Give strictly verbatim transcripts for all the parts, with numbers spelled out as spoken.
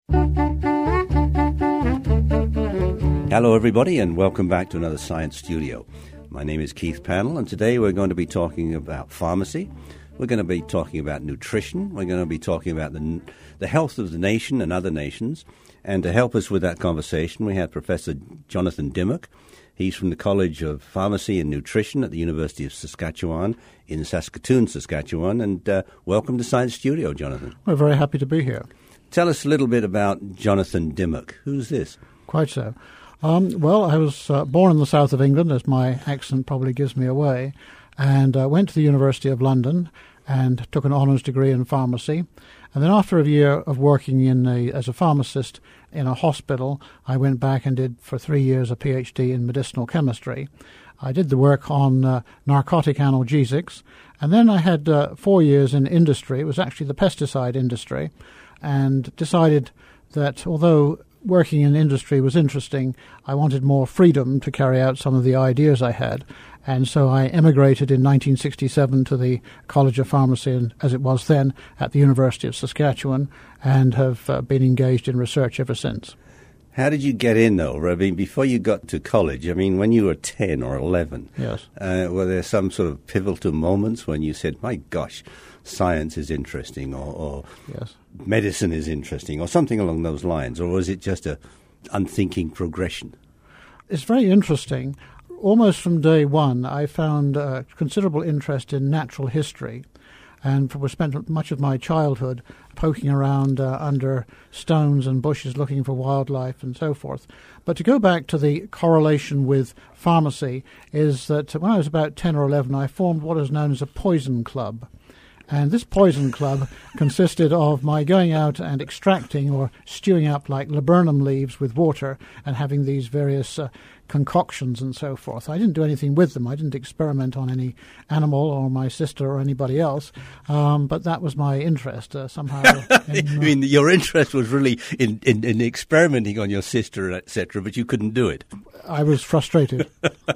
Hello, everybody, and welcome back to another Science Studio. My name is Keith Pannell, and today we're going to be talking about pharmacy. We're going to be talking about nutrition. We're going to be talking about the, the health of the nation and other nations. And to help us with that conversation, we have Professor Jonathan Dimmock. He's from the College of Pharmacy and Nutrition at the University of Saskatchewan in Saskatoon, Saskatchewan. And uh, welcome to Science Studio, Jonathan. We're very happy to be here. Tell us a little bit about Jonathan Dimmock. Who's this? Quite so. Um, well, I was uh, born in the south of England, as my accent probably gives me away, and uh, went to the University of London and took an honours degree in pharmacy. And then after a year of working in a, as a pharmacist in a hospital, I went back and did for three years a PhD in medicinal chemistry. I did the work on uh, narcotic analgesics, and then I had uh, four years in industry. It was actually the pesticide industry, and decided that although working in industry was interesting, I wanted more freedom to carry out some of the ideas I had. And so I emigrated in nineteen sixty-seven to the College of Pharmacy, as it was then, at the University of Saskatchewan, and have uh, been engaged in research ever since. How did you get in, though? I mean, before you got to college, I mean, when you were ten or eleven, yes, uh, were there some sort of pivotal moments when you said, my gosh, science is interesting, or, or yes. medicine is interesting, or something along those lines? Or was it just a unthinking progression? It's very interesting. Almost from day one, I found uh, considerable interest in natural history, and spent much of my childhood poking around uh, under stones and bushes looking for wildlife and so forth. But to go back to the correlation with pharmacy is that when I was about ten or eleven, I formed what is known as a poison club. And this poison club consisted of my going out and extracting or stewing up like laburnum leaves with water and having these various uh, concoctions and so forth. I didn't do anything with them. I didn't experiment on any animal or my sister or anybody else, um, but that was my interest uh, somehow. in, uh, I mean, your interest was really in, in, in experimenting on your sister, et cetera, but you couldn't do it. I was frustrated.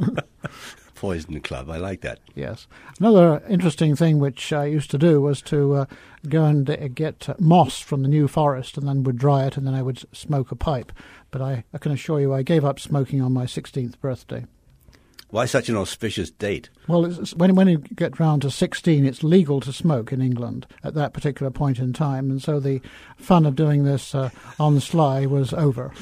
Poison club, I like that. Yes. Another interesting thing which I used to do was to uh, go and uh, get uh, moss from the New Forest and then would dry it and then I would smoke a pipe. But I, I can assure you I gave up smoking on my sixteenth birthday. Why such an auspicious date? Well, it's, when, when you get round to sixteen, it's legal to smoke in England at that particular point in time. And so the fun of doing this uh, on the sly was over.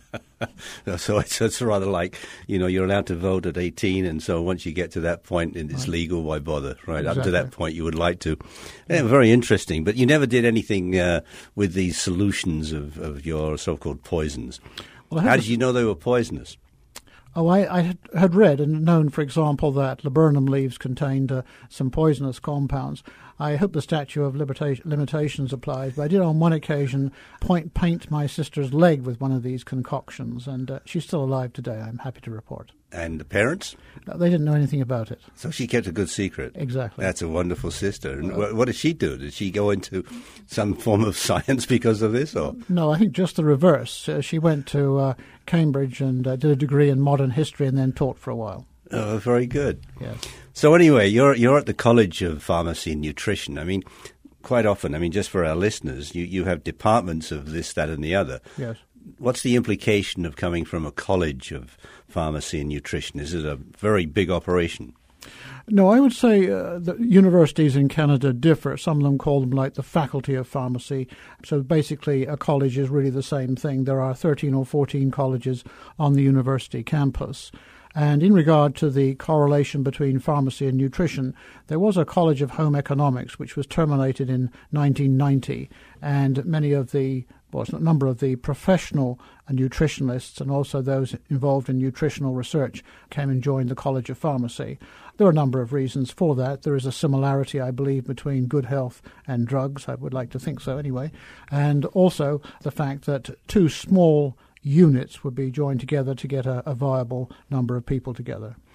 So it's, it's rather like, you know, you're allowed to vote at eighteen, and so once you get to that point, it's right. legal, why bother, right? Exactly. Up to that point, you would like to. Yeah, very interesting. But you never did anything uh, with these solutions of, of your so-called poisons. Well, how did you know they were poisonous? Oh, I, I had, had read and known, for example, that laburnum leaves contained uh, some poisonous compounds. I hope the statute of limita- limitations applies, but I did on one occasion point, paint my sister's leg with one of these concoctions, and uh, she's still alive today, I'm happy to report. And the parents? Uh, they didn't know anything about it. So she kept a good secret. Exactly. That's a wonderful sister. And uh, what did she do? Did she go into some form of science because of this? Or no, I think just the reverse. Uh, she went to uh, Cambridge and uh, did a degree in modern history and then taught for a while. Oh, very good. Yes. So anyway, you're you're at the College of Pharmacy and Nutrition. I mean, quite often, I mean, just for our listeners, you, you have departments of this, that, and the other. Yes. What's the implication of coming from a College of Pharmacy and Nutrition? Is it a very big operation? No, I would say uh, the universities in Canada differ. Some of them call them like the Faculty of Pharmacy. So basically a college is really the same thing. There are thirteen or fourteen colleges on the university campus. And in regard to the correlation between pharmacy and nutrition, there was a College of Home Economics which was terminated in nineteen ninety, and many of the well, a number of the professional nutritionists and also those involved in nutritional research came and joined the College of Pharmacy. There are a number of reasons for that. There is a similarity, I believe, between good health and drugs. I would like to think so anyway. And also the fact that two small units would be joined together to get a, a viable number of people together.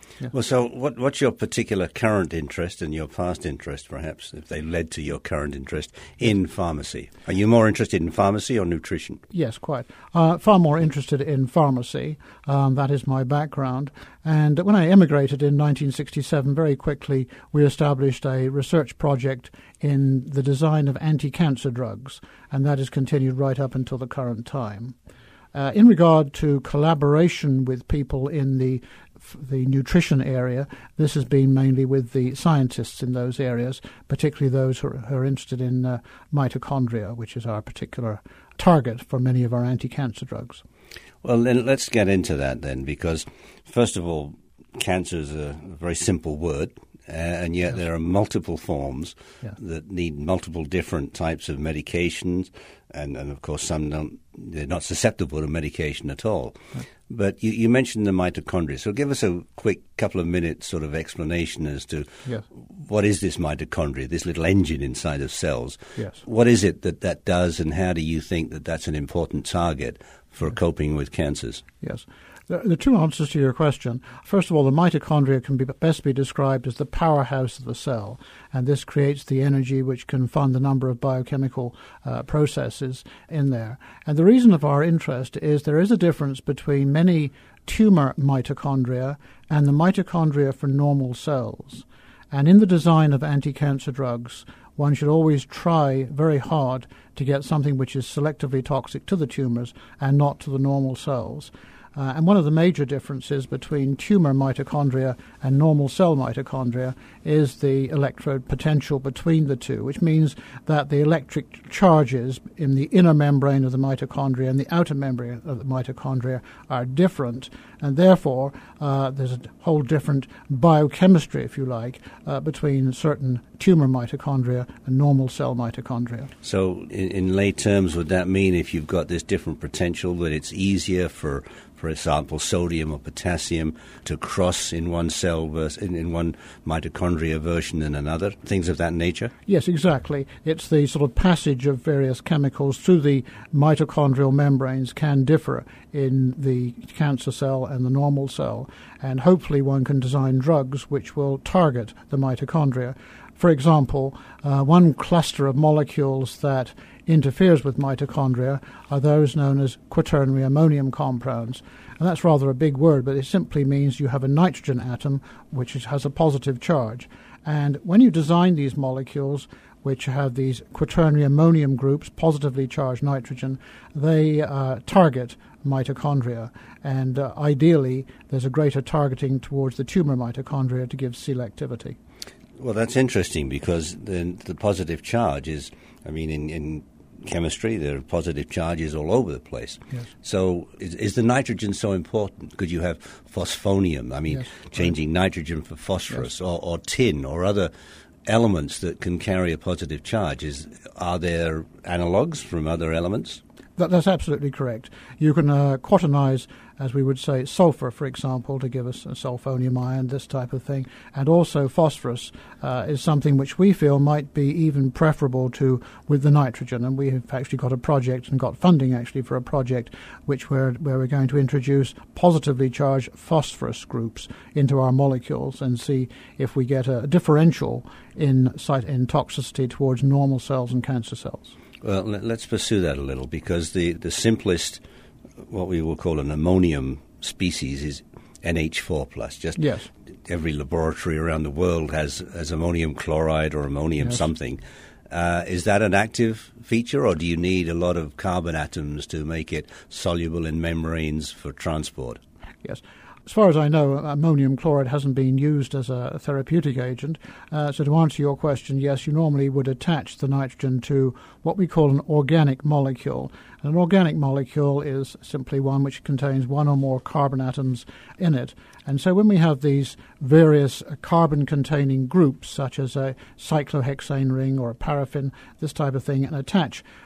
Yeah. Well, so what, what's your particular current interest and your past interest, perhaps, if they led to your current interest in pharmacy? Are you more interested in pharmacy or nutrition? Yes, quite. Uh, far more interested in pharmacy. Um, that is my background. And when I emigrated in nineteen sixty-seven, very quickly we established a research project in the design of anti-cancer drugs, and that has continued right up until the current time. Uh, in regard to collaboration with people in the the nutrition area, this has been mainly with the scientists in those areas, particularly those who are, who are interested in uh, mitochondria, which is our particular target for many of our anti-cancer drugs. Well, then let's get into that then, because first of all, cancer is a very simple word, uh, and yet yes. there are multiple forms yeah. that need multiple different types of medications, and, and of course some don't, they're not susceptible to medication at all. Right. But you, you mentioned the mitochondria, so give us a quick couple of minutes sort of explanation as to yes. what is this mitochondria, this little engine inside of cells. Yes. What is it that that does, and how do you think that that's an important target for yes. coping with cancers? Yes. The, the two answers to your question. First of all, the mitochondria can be best be described as the powerhouse of the cell, and this creates the energy which can fund a number of biochemical uh, processes in there. And the reason of our interest is there is a difference between many tumor mitochondria and the mitochondria for normal cells. And in the design of anti-cancer drugs, one should always try very hard to get something which is selectively toxic to the tumors and not to the normal cells. Uh, and one of the major differences between tumor mitochondria and normal cell mitochondria is the electrode potential between the two, which means that the electric charges in the inner membrane of the mitochondria and the outer membrane of the mitochondria are different, and therefore uh, there's a whole different biochemistry, if you like, uh, between certain tumor mitochondria and normal cell mitochondria. So in, in lay terms, would that mean if you've got this different potential that it's easier for for example, sodium or potassium to cross in one cell versus in, in one mitochondria version than another, things of that nature? Yes, exactly. It's the sort of passage of various chemicals through the mitochondrial membranes can differ in the cancer cell and the normal cell, and hopefully one can design drugs which will target the mitochondria. For example, uh, one cluster of molecules that interferes with mitochondria are those known as quaternary ammonium compounds. And that's rather a big word, but it simply means you have a nitrogen atom which is, has a positive charge. And when you design these molecules, which have these quaternary ammonium groups, positively charged nitrogen, they uh, target mitochondria. And uh, ideally, there's a greater targeting towards the tumor mitochondria to give selectivity. Well, that's interesting because the, the positive charge is, I mean, in, in chemistry, there are positive charges all over the place. Yes. So is, is the nitrogen so important? Could you have phosphonium, I mean, yes, changing right. nitrogen for phosphorus, yes. or, or tin or other elements that can carry a positive charge? Is, are there analogues from other elements? That, that's absolutely correct. You can uh, quaternize, as we would say, sulfur, for example, to give us a sulfonium ion, this type of thing. And also phosphorus uh, is something which we feel might be even preferable to with the nitrogen. And we have actually got a project and got funding actually for a project which we're, where we're going to introduce positively charged phosphorus groups into our molecules and see if we get a differential in, site, in toxicity towards normal cells and cancer cells. Well, let's pursue that a little, because the, the simplest, what we will call an ammonium species, is N H four plus. Just yes. Every laboratory around the world has, has ammonium chloride or ammonium yes. something. Uh, is that an active feature, or do you need a lot of carbon atoms to make it soluble in membranes for transport? Yes. As far as I know, ammonium chloride hasn't been used as a therapeutic agent. Uh, so to answer your question, yes, you normally would attach the nitrogen to what we call an organic molecule. And an organic molecule is simply one which contains one or more carbon atoms in it. And so when we have these various carbon-containing groups, such as a cyclohexane ring or a paraffin, this type of thing, and attach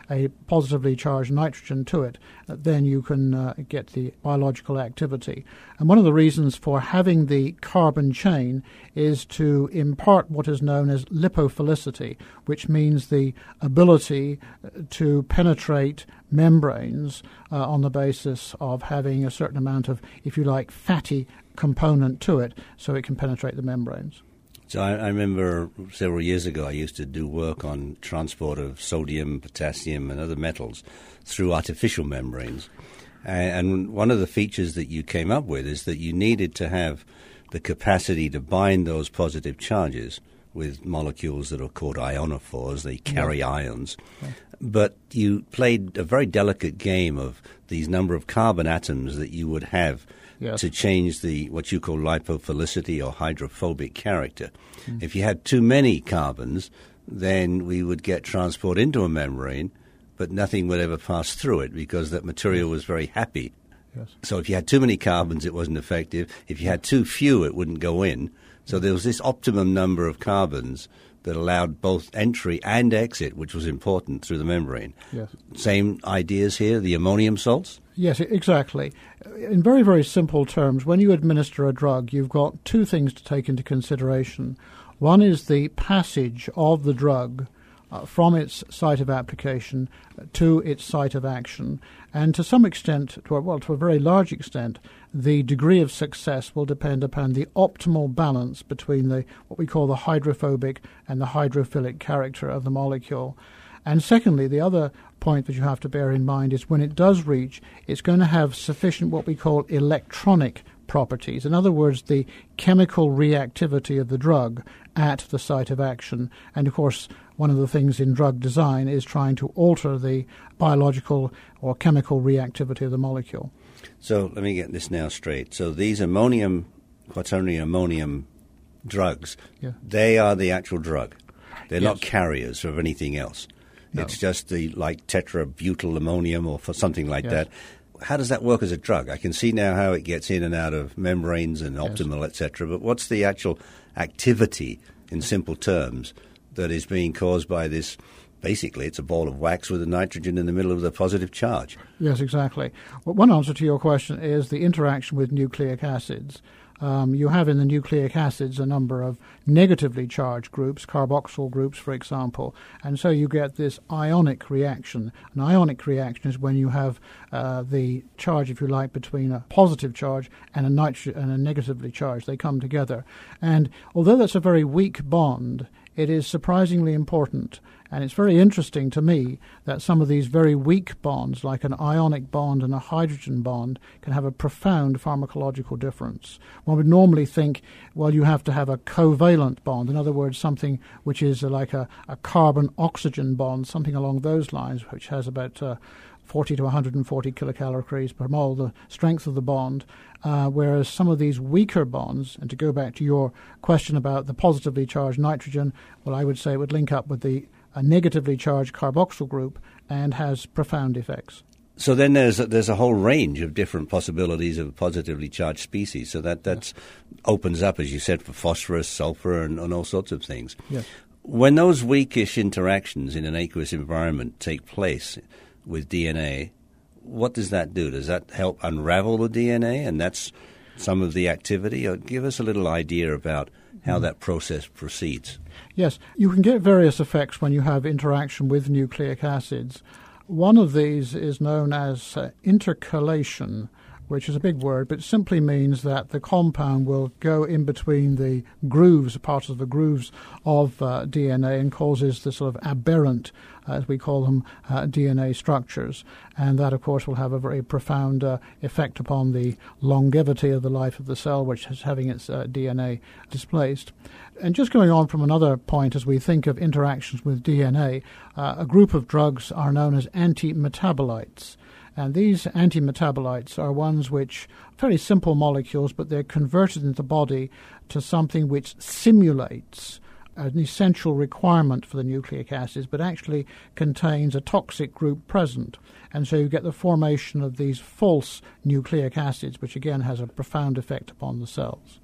a positively charged nitrogen to it, then you can uh, get the biological activity. And one of the reasons for having the carbon chain is to impart what is known as lipophilicity, which means the ability to penetrate membranes uh, on the basis of having a certain amount of, if you like, fatty component to it, so it can penetrate the membranes. So I, I remember several years ago I used to do work on transport of sodium, potassium, and other metals through artificial membranes. And, and one of the features that you came up with is that you needed to have the capacity to bind those positive charges with molecules that are called ionophores. They carry yeah. ions. Yeah. But you played a very delicate game of these number of carbon atoms that you would have Yes. to change the what you call lipophilicity or hydrophobic character. Mm. If you had too many carbons, then we would get transport into a membrane, but nothing would ever pass through it because that material was very happy. Yes. So if you had too many carbons, it wasn't effective. If you had too few, it wouldn't go in. So there was this optimum number of carbons that allowed both entry and exit, which was important, through the membrane. Yes. Same ideas here, the ammonium salts? Yes, exactly. In very, very simple terms, when you administer a drug, you've got two things to take into consideration. One is the passage of the drug uh, from its site of application to its site of action. And to some extent, to a, well, to a very large extent, the degree of success will depend upon the optimal balance between the what we call the hydrophobic and the hydrophilic character of the molecule. And secondly, the other point that you have to bear in mind is when it does reach, it's going to have sufficient what we call electronic properties. In other words, the chemical reactivity of the drug at the site of action. And of course, one of the things in drug design is trying to alter the biological or chemical reactivity of the molecule. So let me get this now straight. So these ammonium, quaternary ammonium drugs, yeah. they are the actual drug. They're yes. not carriers of anything else. No. It's just the like tetrabutyl ammonium or for something like yes. that. How does that work as a drug? I can see now how it gets in and out of membranes and optimal, yes. et cetera. But what's the actual activity, in simple terms, that is being caused by this? Basically, it's a ball of wax with a nitrogen in the middle of the positive charge. Yes, exactly. Well, one answer to your question is the interaction with nucleic acids. Um, you have in the nucleic acids a number of negatively charged groups, carboxyl groups, for example, and so you get this ionic reaction. An ionic reaction is when you have uh, the charge, if you like, between a positive charge and a, nitro- and a negatively charged. They come together. And although that's a very weak bond, it is surprisingly important. And it's very interesting to me that some of these very weak bonds, like an ionic bond and a hydrogen bond, can have a profound pharmacological difference. One would normally think, well, you have to have a covalent bond. In other words, something which is like a, a carbon-oxygen bond, something along those lines, which has about uh, forty to one hundred forty kilocalories per mole, the strength of the bond, uh, whereas some of these weaker bonds, and to go back to your question about the positively charged nitrogen, well, I would say it would link up with the a negatively charged carboxyl group and has profound effects. So then there's a, there's a whole range of different possibilities of positively charged species. So that that's yes. opens up, as you said, for phosphorus, sulfur, and, and all sorts of things. Yes. When those weakish interactions in an aqueous environment take place with D N A, what does that do? Does that help unravel the D N A, and that's some of the activity? Or give us a little idea about how that process proceeds. Yes, you can get various effects when you have interaction with nucleic acids. One of these is known as uh, intercalation, which is a big word, but simply means that the compound will go in between the grooves, parts of the grooves of uh, D N A, and causes the sort of aberrant, uh, as we call them, uh, D N A structures. And that, of course, will have a very profound uh, effect upon the longevity of the life of the cell, which is having its uh, D N A displaced. And just going on from another point, as we think of interactions with D N A, uh, a group of drugs are known as antimetabolites. And these antimetabolites are ones which are very simple molecules, but they're converted in the body to something which simulates an essential requirement for the nucleic acids, but actually contains a toxic group present. And so you get the formation of these false nucleic acids, which again has a profound effect upon the cells.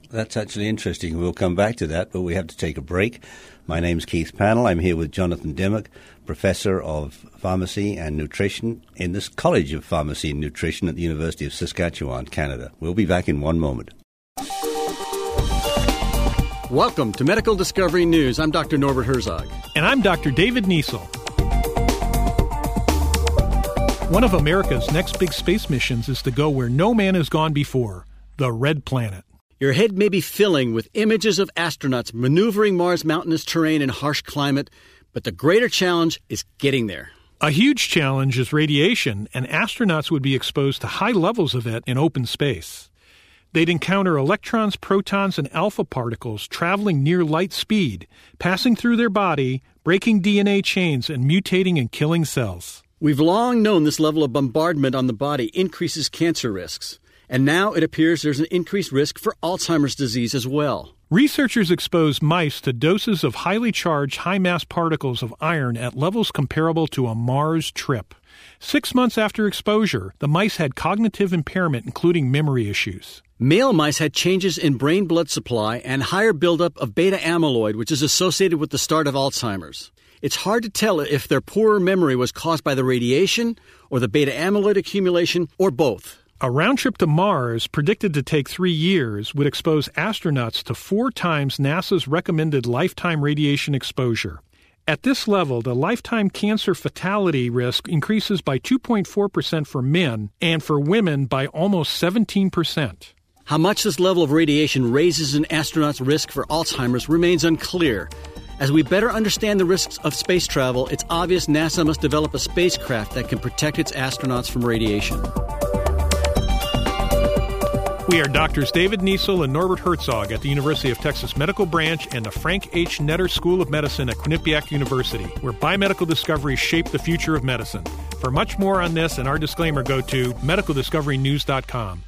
That's actually interesting. We'll come back to that, but we have to take a break. My name's Keith Pannell. I'm here with Jonathan Dimmock, Professor of Pharmacy and Nutrition in the College of Pharmacy and Nutrition at the University of Saskatchewan, Canada. We'll be back in one moment. Welcome to Medical Discovery News. I'm Doctor Norbert Herzog. And I'm Doctor David Niesel. One of America's next big space missions is to go where no man has gone before, the Red Planet. Your head may be filling with images of astronauts maneuvering Mars' mountainous terrain and harsh climate, but the greater challenge is getting there. A huge challenge is radiation, and astronauts would be exposed to high levels of it in open space. They'd encounter electrons, protons, and alpha particles traveling near light speed, passing through their body, breaking D N A chains, and mutating and killing cells. We've long known this level of bombardment on the body increases cancer risks. And now it appears there's an increased risk for Alzheimer's disease as well. Researchers exposed mice to doses of highly charged, high-mass particles of iron at levels comparable to a Mars trip. Six months after exposure, the mice had cognitive impairment, including memory issues. Male mice had changes in brain blood supply and higher buildup of beta amyloid, which is associated with the start of Alzheimer's. It's hard to tell if their poorer memory was caused by the radiation or the beta amyloid accumulation or both. A round trip to Mars, predicted to take three years, would expose astronauts to four times NASA's recommended lifetime radiation exposure. At this level, the lifetime cancer fatality risk increases by two point four percent for men and for women by almost seventeen percent. How much this level of radiation raises an astronaut's risk for Alzheimer's remains unclear. As we better understand the risks of space travel, it's obvious NASA must develop a spacecraft that can protect its astronauts from radiation. We are Doctors David Niesel and Norbert Herzog at the University of Texas Medical Branch and the Frank H. Netter School of Medicine at Quinnipiac University, where biomedical discoveries shape the future of medicine. For much more on this and our disclaimer, go to medical discovery news dot com.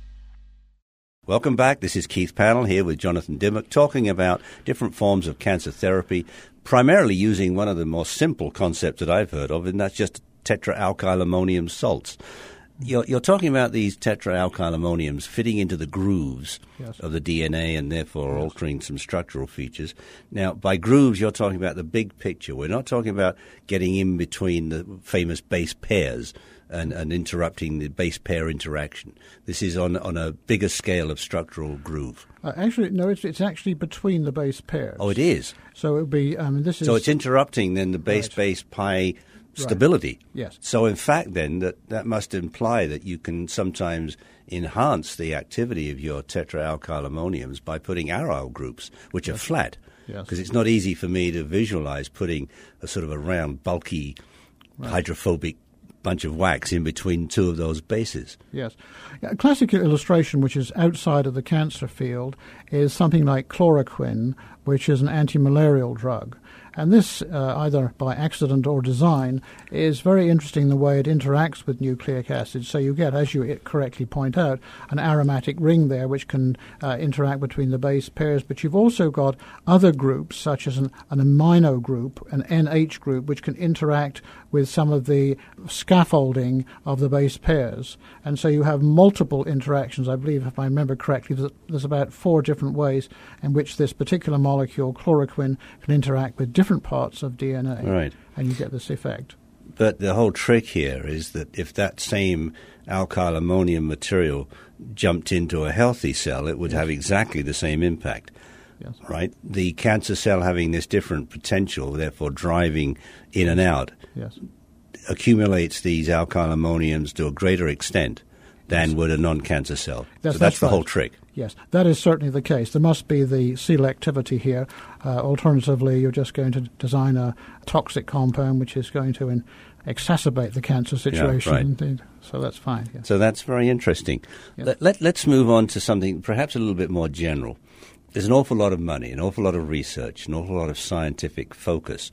Welcome back. This is Keith Pannell here with Jonathan Dimmock, talking about different forms of cancer therapy, primarily using one of the more simple concepts that I've heard of, and that's just tetraalkyl ammonium salts. You're, you're talking about these tetraalkyl ammoniums fitting into the grooves yes. of the D N A and therefore yes. altering some structural features. Now, by grooves, you're talking about the big picture. We're not talking about getting in between the famous base pairs and, and interrupting the base pair interaction. This is on, on a bigger scale of structural groove. Uh, actually, no, it's, it's actually between the base pairs. Oh, it is? So it would be, I mean, this is... So it's interrupting then the base-base right. pi... stability. Right. Yes. So in fact then that, that must imply that you can sometimes enhance the activity of your tetraalkyl ammoniums by putting aryl groups, which yes. are flat. Yes. Because it's not easy for me to visualize putting a sort of a round, bulky, right. hydrophobic bunch of wax in between two of those bases. Yes. A classic illustration, which is outside of the cancer field, is something like chloroquine, which is an anti-malarial drug. And this, uh, either by accident or design, is very interesting the way it interacts with nucleic acids. So you get, as you correctly point out, an aromatic ring there which can uh, interact between the base pairs. But you've also got other groups, such as an, an amino group, an N H group, which can interact with some of the scaffolding of the base pairs. And so you have multiple interactions. I believe, if I remember correctly, there's, there's about four different ways in which this particular molecule, chloroquine, can interact with different parts of D N A, right. and you get this effect. But the whole trick here is that if that same alkyl ammonium material jumped into a healthy cell, it would yes. have exactly the same impact, yes. right? The cancer cell having this different potential, therefore driving in and out, yes. accumulates these alkyl ammoniums to a greater extent than yes. would a non-cancer cell. That's, so that's, that's the right. whole trick. Yes, that is certainly the case. There must be the selectivity here. Uh, alternatively, you're just going to design a toxic compound which is going to in, exacerbate the cancer situation. Yeah, right. Indeed. So that's fine. Yes. So that's very interesting. Yes. Let, let, let's move on to something perhaps a little bit more general. There's an awful lot of money, an awful lot of research, an awful lot of scientific focus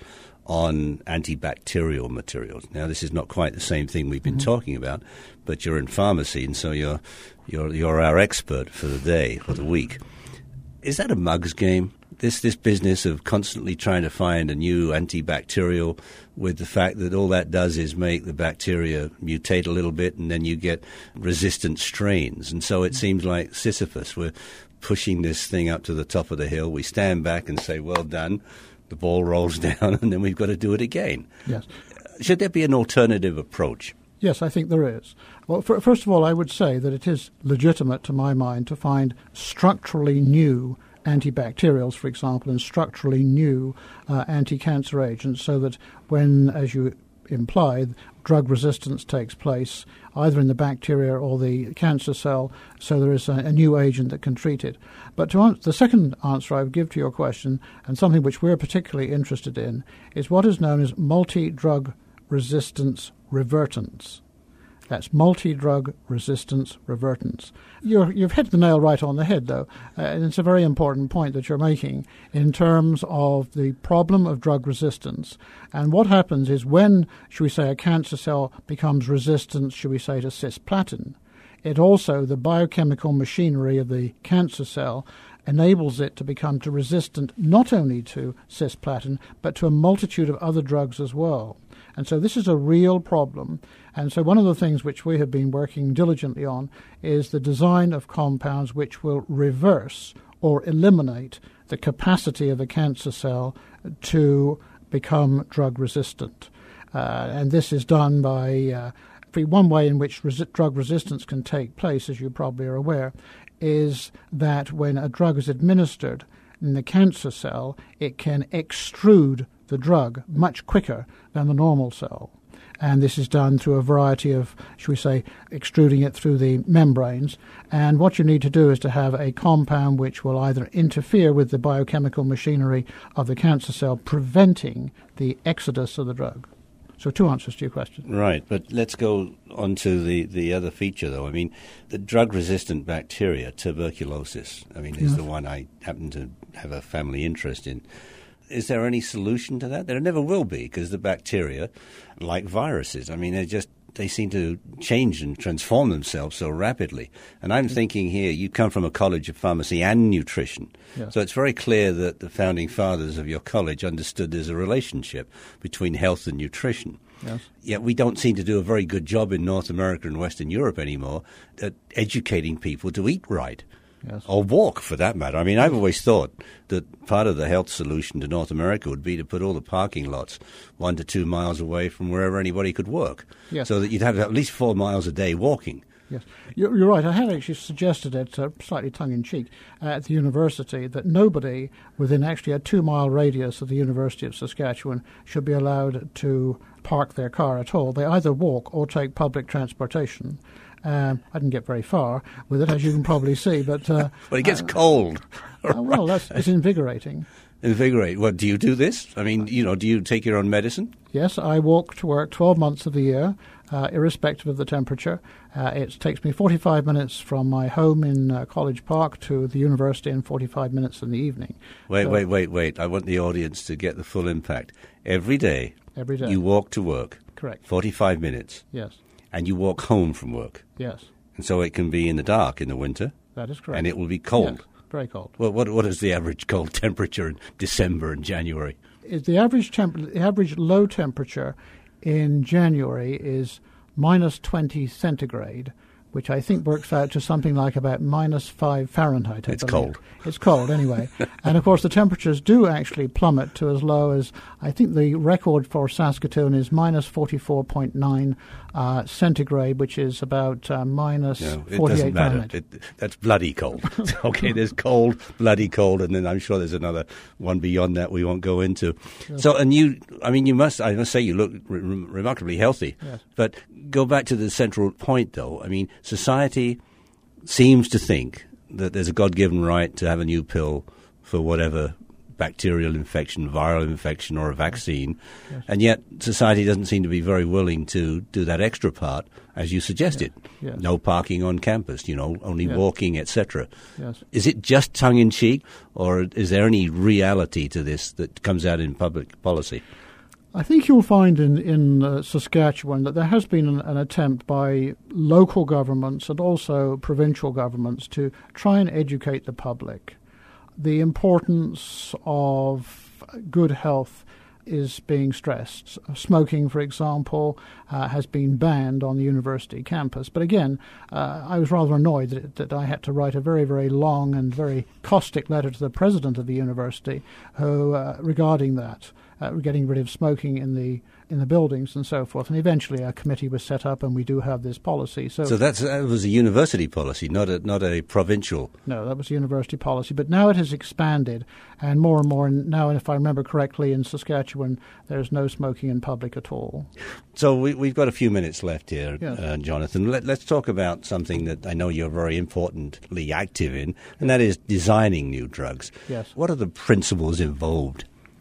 on antibacterial materials. Now, this is not quite the same thing we've been mm-hmm. talking about, but you're in pharmacy, and so you're you're you're our expert for the day, for the week. Is that a mug's game? This this business of constantly trying to find a new antibacterial, with the fact that all that does is make the bacteria mutate a little bit, and then you get resistant strains. And so it seems like Sisyphus. We're pushing this thing up to the top of the hill. We stand back and say, well done. The ball rolls down, and then we've got to do it again. Yes. Should there be an alternative approach? Yes, I think there is. Well, for, first of all, I would say that it is legitimate, to my mind, to find structurally new antibacterials, for example, and structurally new uh, anti-cancer agents, so that when, as you implied, drug resistance takes place, either in the bacteria or the cancer cell, so there is a, a new agent that can treat it. But to answer, the second answer I would give to your question, and something which we're particularly interested in, is what is known as multi-drug resistance revertants. That's multi-drug resistance revertants. You're, you've hit the nail right on the head, though, uh, and it's a very important point that you're making in terms of the problem of drug resistance. And what happens is when, should we say, a cancer cell becomes resistant, should we say, to cisplatin, it also, the biochemical machinery of the cancer cell enables it to become to resistant not only to cisplatin, but to a multitude of other drugs as well. And so this is a real problem. And so one of the things which we have been working diligently on is the design of compounds which will reverse or eliminate the capacity of a cancer cell to become drug resistant. Uh, and this is done by uh, one way in which resi- drug resistance can take place, as you probably are aware, is that when a drug is administered in the cancer cell, it can extrude the drug much quicker than the normal cell. And this is done through a variety of, shall we say, extruding it through the membranes. And what you need to do is to have a compound which will either interfere with the biochemical machinery of the cancer cell, preventing the exodus of the drug. So two answers to your question. Right, but let's go on to the, the other feature, though. I mean, the drug-resistant bacteria, tuberculosis, I mean, is Yes. the one I happen to have a family interest in. Is there any solution to that? There never will be, because the bacteria, like viruses, I mean, they just they seem to change and transform themselves so rapidly. And I'm thinking here, you come from a college of pharmacy and nutrition, Yes. so it's very clear that the founding fathers of your college understood there's a relationship between health and nutrition. Yes. Yet we don't seem to do a very good job in North America and Western Europe anymore at educating people to eat right. Yes. Or walk, for that matter. I mean, I've always thought that part of the health solution to North America would be to put all the parking lots one to two miles away from wherever anybody could work, Yes. so that you'd have at least four miles a day walking. Yes, you're, you're right. I had actually suggested it, uh, slightly tongue-in-cheek, uh, at the university that nobody within actually a two-mile radius of the University of Saskatchewan should be allowed to park their car at all. They either walk or take public transportation. Um, I didn't get very far with it, as you can probably see. But uh, Well, it gets uh, cold. uh, well, that's it's invigorating. Invigorate. What, do you do this? I mean, you know, do you take your own medicine? Yes, I walk to work twelve months of the year, uh, irrespective of the temperature. Uh, it takes me forty-five minutes from my home in uh, College Park to the university and forty-five minutes in the evening. Wait, So, wait, wait, wait. I want the audience to get the full impact. Every day, Every day. you walk to work. Correct. forty-five minutes. Yes, And you walk home from work. yes, And so it can be in the dark in the winter, that is correct. and it will be cold. Yes, very cold. Well, what what is the average cold temperature in December and January? Is the average temp- the average low temperature in January is minus twenty centigrade, which I think works out to something like about minus five Fahrenheit. I It's believe. cold. It's cold anyway. And of course the temperatures do actually plummet to as low as, I think the record for Saskatoon is minus forty-four point nine uh, centigrade, which is about uh, minus No, it forty-eight doesn't matter. Fahrenheit. It, that's bloody cold. Okay, there's cold, bloody cold, and then I'm sure there's another one beyond that we won't go into. So, and you, I mean, you must, I must say you look re- remarkably healthy. Yes. But go back to the central point, though. I mean, society seems to think that there's a God-given right to have a new pill for whatever bacterial infection, viral infection, or a vaccine, Yes. and yet society doesn't seem to be very willing to do that extra part, as you suggested. Yes. Yes. No parking on campus, you know, only Yes. walking, et cetera. Yes. Is it just tongue-in-cheek, or is there any reality to this that comes out in public policy? I think you'll find in, in uh, Saskatchewan that there has been an, an attempt by local governments and also provincial governments to try and educate the public the importance of good health is being stressed. Smoking, for example, uh, has been banned on the university campus. But again, uh, I was rather annoyed that, that I had to write a very, very long and very caustic letter to the president of the university who, uh, regarding that, uh, getting rid of smoking in the in the buildings and so forth. And eventually a committee was set up, and we do have this policy. So, so that's, that was a university policy, not a, not a provincial. No, that was a university policy. But now it has expanded, and more and more. And now, if I remember correctly, in Saskatchewan, there's no smoking in public at all. So we, we've got a few minutes left here, yes. uh, Jonathan. Let, let's talk about something that I know you're very importantly active in, and that is designing new drugs. Yes. What are the principles involved?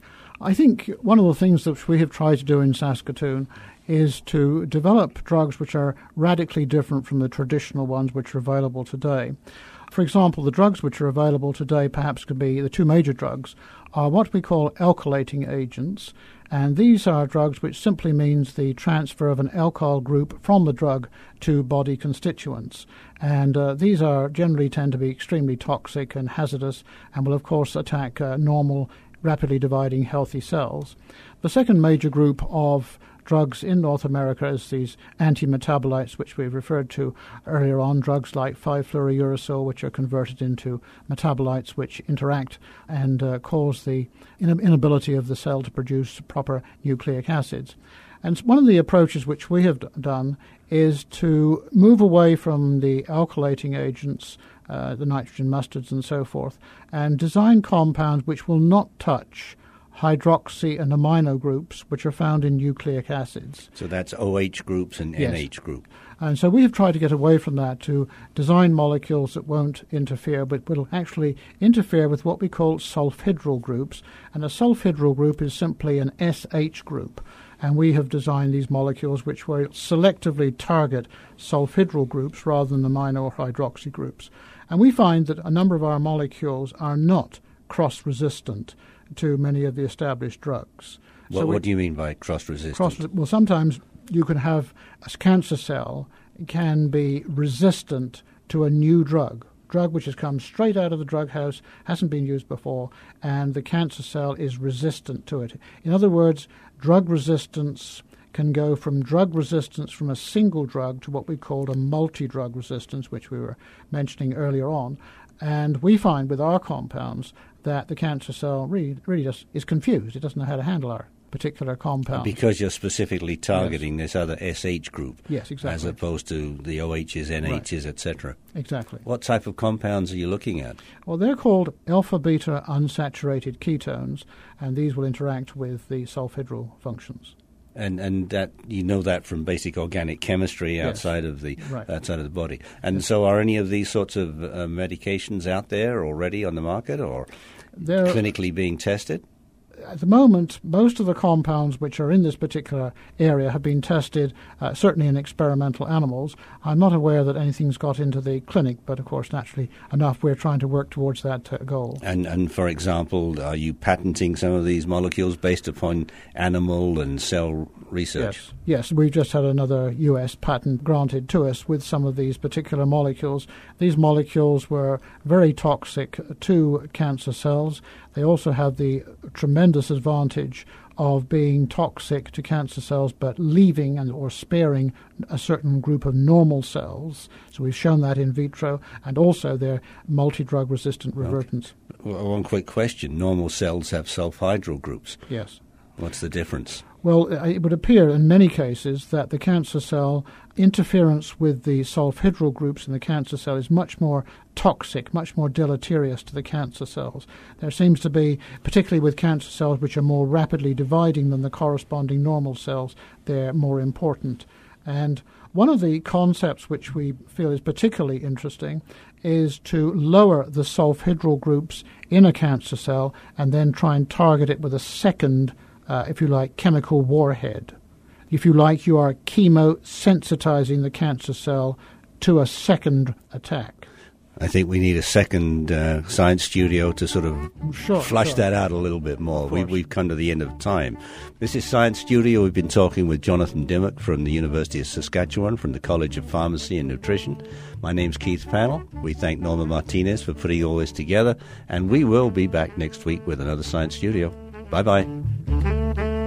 I think one of the things that we have tried to do in Saskatoon is to develop drugs which are radically different from the traditional ones which are available today. For example, the drugs which are available today perhaps could be, the two major drugs, are what we call alkylating agents, and these are drugs which simply means the transfer of an alkyl group from the drug to body constituents. And uh, these are generally tend to be extremely toxic and hazardous and will, of course, attack uh, normal rapidly dividing healthy cells. The second major group of drugs in North America is these anti-metabolites, which we've referred to earlier on, drugs like five fluorouracil, which are converted into metabolites which interact and uh, cause the inability of the cell to produce proper nucleic acids. And one of the approaches which we have d- done is to move away from the alkylating agents, uh, the nitrogen mustards and so forth, and design compounds which will not touch hydroxy and amino groups which are found in nucleic acids. So that's O H groups and yes. N H group. And so we have tried to get away from that to design molecules that won't interfere, but will actually interfere with what we call sulfhydryl groups. And a sulfhydryl group is simply an S H group. And we have designed these molecules which will selectively target sulfhydryl groups rather than amino or hydroxy groups. And we find that a number of our molecules are not cross-resistant to many of the established drugs. What, so we, what do you mean by cross-resistant? Cross, well, sometimes you can have a cancer cell can be resistant to a new drug, drug which has come straight out of the drug house, hasn't been used before, and the cancer cell is resistant to it. In other words, drug resistance can go from drug resistance from a single drug to what we called a multi-drug resistance, which we were mentioning earlier on. And we find with our compounds that the cancer cell really, really just is confused. It doesn't know how to handle our particular compound. Because you're specifically targeting yes. this other S H group. Yes, exactly. As opposed to the O Hs, N Hs, right. et cetera. Exactly. What type of compounds are you looking at? Well, they're called alpha-beta unsaturated ketones, and these will interact with the sulfhydryl functions. And and that you know that from basic organic chemistry outside yes. of the right. outside of the body. And yes. so, are any of these sorts of uh, medications out there already on the market, or They're, clinically being tested? At the moment, most of the compounds which are in this particular area have been tested, uh, certainly in experimental animals. I'm not aware that anything's got into the clinic, but of course, naturally enough, we're trying to work towards that uh, goal. And, and for example, are you patenting some of these molecules based upon animal and cell research? Yes, yes. We've just had another U S patent granted to us with some of these particular molecules. These molecules were very toxic to cancer cells. They also have the tremendous advantage of being toxic to cancer cells but leaving and or sparing a certain group of normal cells. So we've shown that in vitro, and also they're multi-drug resistant revertants. Okay. Well, one quick question. Normal cells have sulfhydryl groups. Yes. What's the difference? Well, it would appear in many cases that the cancer cell interference with the sulfhydryl groups in the cancer cell is much more toxic, much more deleterious to the cancer cells. There seems to be, particularly with cancer cells which are more rapidly dividing than the corresponding normal cells, they're more important. And one of the concepts which we feel is particularly interesting is to lower the sulfhydryl groups in a cancer cell and then try and target it with a second Uh, if you like, chemical warhead. If you like, you are chemosensitizing the cancer cell to a second attack. I think we need a second uh, science studio to sort of sure, flush sure. that out a little bit more. We, we've come to the end of time. This is Science Studio. We've been talking with Jonathan Dimmock from the University of Saskatchewan, from the College of Pharmacy and Nutrition. My name's Keith Pannell. We thank Norma Martinez for putting all this together, and we will be back next week with another Science Studio. Bye-bye.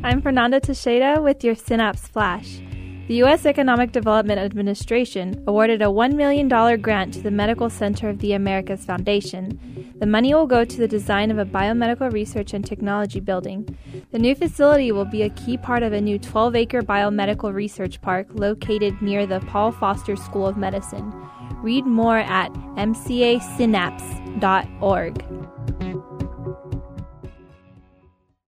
I'm Fernanda Teixeira with your Synapse Flash. The U S Economic Development Administration awarded a one million dollars grant to the Medical Center of the Americas Foundation. The money will go to the design of a biomedical research and technology building. The new facility will be a key part of a new twelve-acre biomedical research park located near the Paul Foster School of Medicine. Read more at m c a synapse dot org.